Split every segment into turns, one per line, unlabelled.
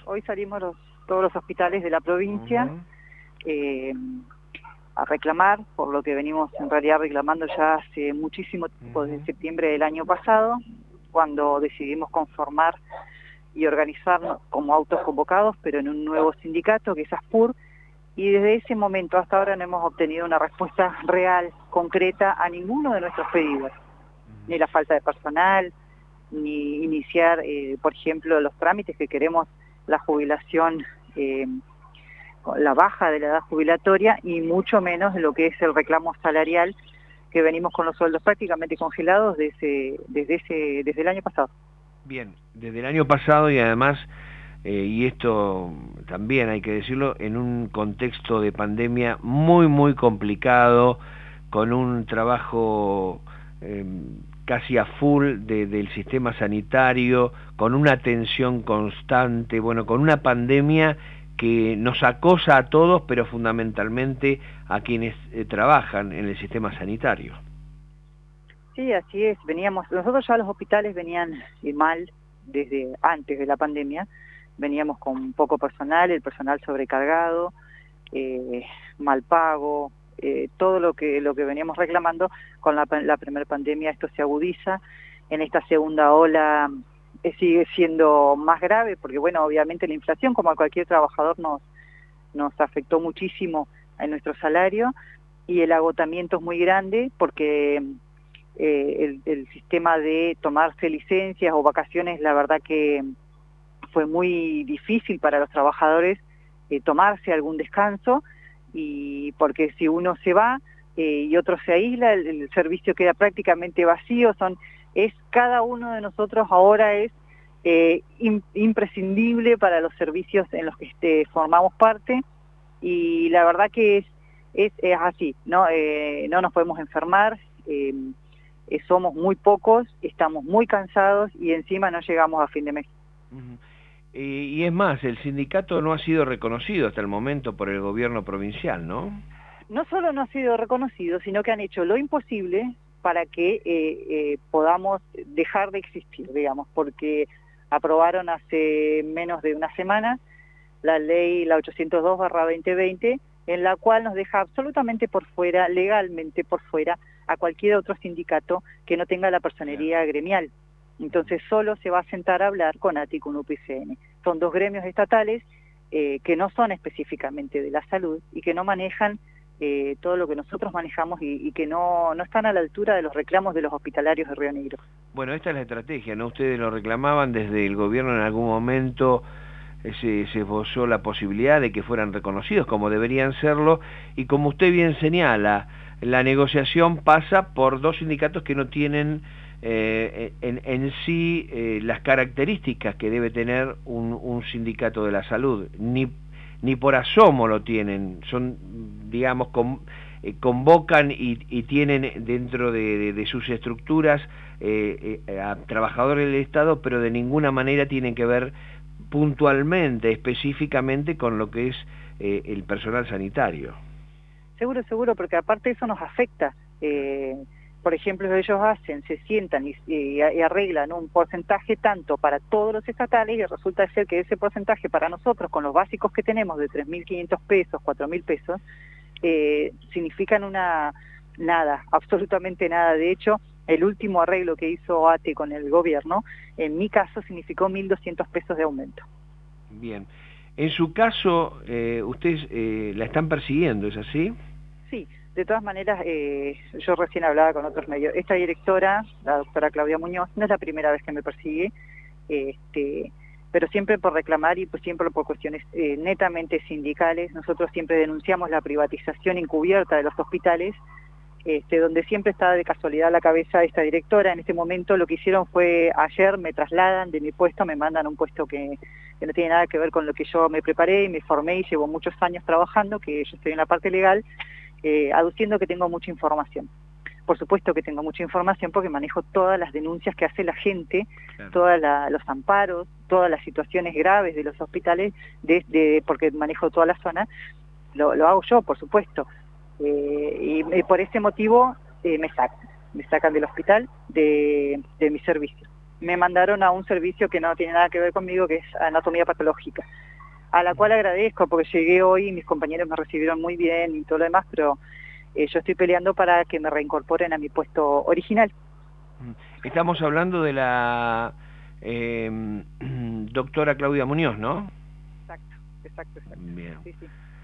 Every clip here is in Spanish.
Hoy salimos todos los hospitales de la provincia a reclamar por lo que venimos en realidad reclamando ya hace muchísimo tiempo, desde septiembre del año pasado, cuando decidimos conformar y organizarnos como autoconvocados, pero en un nuevo sindicato que es ASPUR, y desde ese momento hasta ahora no hemos obtenido una respuesta real, concreta, a ninguno de nuestros pedidos, ni la falta de personal, ni iniciar, por ejemplo, los trámites que queremos, la jubilación, la baja de la edad jubilatoria, y mucho menos lo que es el reclamo salarial, que venimos con los sueldos prácticamente congelados desde el año pasado.
Bien, desde el año pasado, y además, y esto también hay que decirlo, en un contexto de pandemia muy complicado, con un trabajo casi a full del sistema sanitario, con una tensión constante, bueno, con una pandemia que nos acosa a todos, pero fundamentalmente a quienes trabajan en el sistema sanitario.
Sí, así es. Nosotros ya los hospitales venían mal desde antes de la pandemia, veníamos con poco personal, el personal sobrecargado, mal pago, todo lo que veníamos reclamando. Con la primera pandemia esto se agudiza, en esta segunda ola sigue siendo más grave, porque bueno, obviamente la inflación, como a cualquier trabajador, nos afectó muchísimo en nuestro salario, y el agotamiento es muy grande, porque el sistema de tomarse licencias o vacaciones, la verdad que fue muy difícil para los trabajadores tomarse algún descanso, y porque si uno se va y otro se aísla, el servicio queda prácticamente vacío. Cada uno de nosotros ahora es imprescindible para los servicios en los que formamos parte, y la verdad que es así, ¿no? No nos podemos enfermar, somos muy pocos, estamos muy cansados y encima no llegamos a fin de mes.
Y es más, el sindicato no ha sido reconocido hasta el momento por el gobierno provincial, ¿no?
No solo no ha sido reconocido, sino que han hecho lo imposible para que podamos dejar de existir, digamos, porque aprobaron hace menos de una semana la ley, la 802/2020, en la cual nos deja absolutamente por fuera, legalmente por fuera, a cualquier otro sindicato que no tenga la personería gremial. Entonces solo se va a sentar a hablar con ATI y con UPCN. Son dos gremios estatales que no son específicamente de la salud y que no manejan todo lo que nosotros manejamos, y que no están a la altura de los reclamos de los hospitalarios de Río Negro.
Bueno, esta es la estrategia, ¿no? Ustedes lo reclamaban desde el gobierno, en algún momento se esbozó la posibilidad de que fueran reconocidos como deberían serlo, y como usted bien señala, la negociación pasa por dos sindicatos que no tienen en sí las características que debe tener un sindicato de la salud, ni por asomo lo tienen. Son, digamos, convocan y tienen dentro de sus estructuras a trabajadores del Estado, pero de ninguna manera tienen que ver puntualmente, específicamente con lo que es el personal sanitario.
Seguro, porque aparte eso nos afecta. Por ejemplo, ellos se sientan y arreglan un porcentaje tanto para todos los estatales, y resulta ser que ese porcentaje para nosotros, con los básicos que tenemos de 3.500 pesos, 4.000 pesos, significan nada, absolutamente nada. De hecho, el último arreglo que hizo ATE con el gobierno, en mi caso, significó 1.200 pesos de aumento.
Bien. En su caso, ustedes la están persiguiendo, ¿es así?
Sí. De todas maneras, yo recién hablaba con otros medios. Esta directora, la doctora Claudia Muñoz, no es la primera vez que me persigue, pero siempre por reclamar y pues siempre por cuestiones netamente sindicales. Nosotros siempre denunciamos la privatización encubierta de los hospitales, donde siempre está de casualidad la cabeza de esta directora. En este momento lo que hicieron fue, ayer me trasladan de mi puesto, me mandan a un puesto que no tiene nada que ver con lo que yo me preparé y me formé y llevo muchos años trabajando, que yo estoy en la parte legal, aduciendo que tengo mucha información. Por supuesto que tengo mucha información porque manejo todas las denuncias que hace la gente, claro, todos los amparos, todas las situaciones graves de los hospitales, porque manejo toda la zona, lo hago yo, por supuesto. Y por ese motivo me sacan del hospital, de mi servicio. me mandaron a un servicio que no tiene nada que ver conmigo, que es anatomía patológica, a la cual agradezco porque llegué hoy y mis compañeros me recibieron muy bien y todo lo demás, pero yo estoy peleando para que me reincorporen a mi puesto original.
Estamos hablando de la doctora Claudia Muñoz, ¿no?
Exacto.
Bien.
Sí.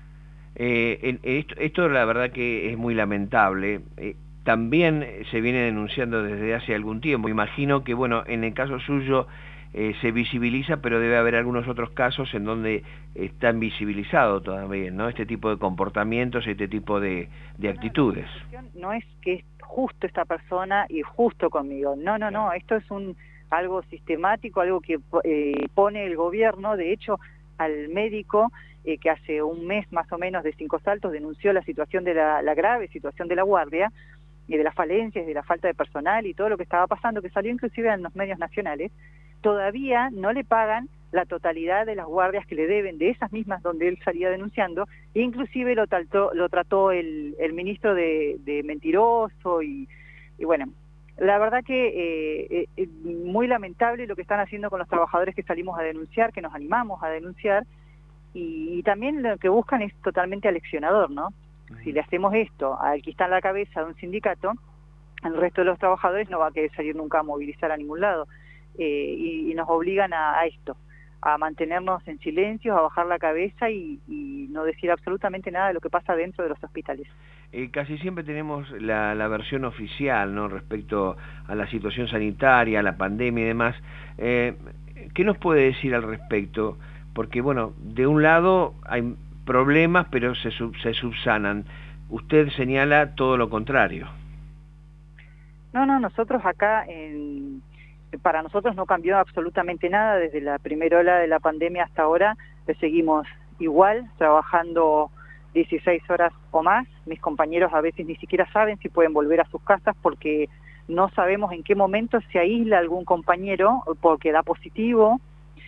Esto la verdad que es muy lamentable. También se viene denunciando desde hace algún tiempo. Imagino que, bueno, en el caso suyo se visibiliza, pero debe haber algunos otros casos en donde está invisibilizado todavía, ¿no? Este tipo de comportamientos, este tipo de actitudes.
No es que es justo esta persona y justo conmigo. No. Esto es algo sistemático, algo que pone el gobierno. De hecho, al médico que hace un mes más o menos de Cinco Saltos denunció la situación de la grave situación de la guardia y de las falencias, de la falta de personal y todo lo que estaba pasando, que salió inclusive en los medios nacionales. Todavía no le pagan la totalidad de las guardias que le deben, de esas mismas donde él salía denunciando, e inclusive lo trató el ministro de mentiroso y bueno, la verdad que muy lamentable lo que están haciendo con los trabajadores que salimos a denunciar, que nos animamos a denunciar, y también lo que buscan es totalmente aleccionador, ¿no? Si le hacemos esto al que está en la cabeza de un sindicato, el resto de los trabajadores no va a querer salir nunca a movilizar a ningún lado, y nos obligan a esto, a mantenernos en silencio, a bajar la cabeza y no decir absolutamente nada de lo que pasa dentro de los hospitales.
Casi siempre tenemos la versión oficial, ¿no?, respecto a la situación sanitaria, a la pandemia y demás. ¿Qué nos puede decir al respecto? Porque, bueno, de un lado hay problemas, pero se subsanan. Usted señala todo lo contrario.
No, nosotros acá, para nosotros no cambió absolutamente nada desde la primera ola de la pandemia hasta ahora. Seguimos igual, trabajando 16 horas o más. Mis compañeros a veces ni siquiera saben si pueden volver a sus casas porque no sabemos en qué momento se aísla algún compañero porque da positivo.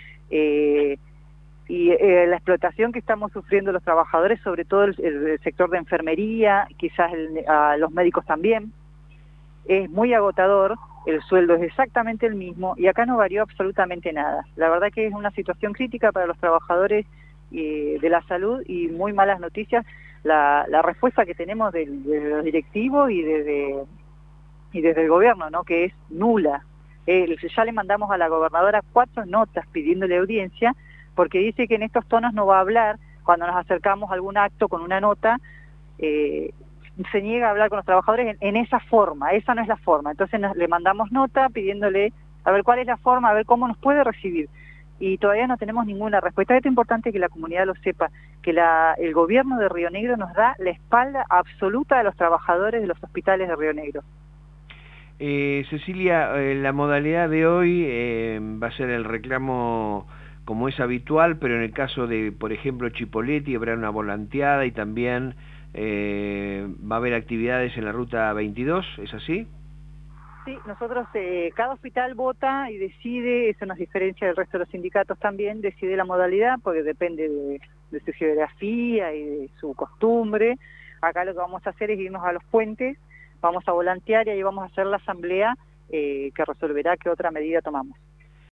La explotación que estamos sufriendo los trabajadores, sobre todo el sector de enfermería, quizás a los médicos también, es muy agotador. El sueldo es exactamente el mismo y acá no varió absolutamente nada. La verdad que es una situación crítica para los trabajadores de la salud y muy malas noticias. La respuesta que tenemos de los directivos y desde el gobierno, ¿no?, que es nula. Ya le mandamos a la gobernadora 4 notas pidiéndole audiencia porque dice que en estos tonos no va a hablar. Cuando nos acercamos a algún acto con una nota, se niega a hablar con los trabajadores en esa forma. Esa no es la forma. Entonces le mandamos nota pidiéndole a ver cuál es la forma, a ver cómo nos puede recibir. Y todavía no tenemos ninguna respuesta. Es importante que la comunidad lo sepa, que el gobierno de Río Negro nos da la espalda absoluta a los trabajadores de los hospitales de Río Negro.
Cecilia, la modalidad de hoy va a ser el reclamo como es habitual, pero en el caso de, por ejemplo, Chipoleti, habrá una volanteada y también va a haber actividades en la ruta 22, ¿es así?
Sí, nosotros, cada hospital vota y decide, eso nos diferencia del resto de los sindicatos también, decide la modalidad porque depende de su geografía y de su costumbre. Acá lo que vamos a hacer es irnos a los puentes, vamos a volantear y ahí vamos a hacer la asamblea que resolverá qué otra medida tomamos.